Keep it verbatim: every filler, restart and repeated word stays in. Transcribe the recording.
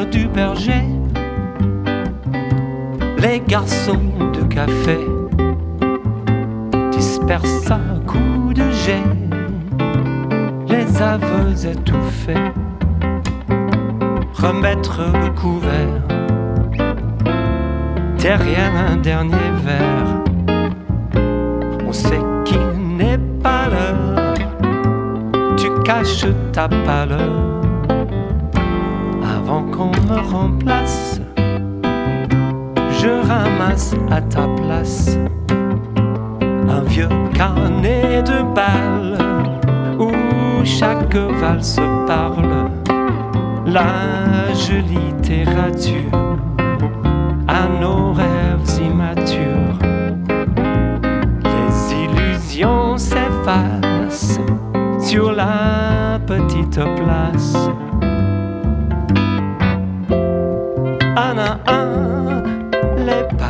l'ombre du berger, les garçons de café dispersent à coups de jet les aveux étouffés. Remettre le couvert derrière un dernier verre. On sait qu'il n'est pas l'heure, tu caches ta pâleur avant qu'on me remplace. Je ramasse à ta place un vieux carnet de balles où chaque valse parle l'âge littérature à nos rêves immatures. Les illusions s'effacent sur la petite place. Un à un, les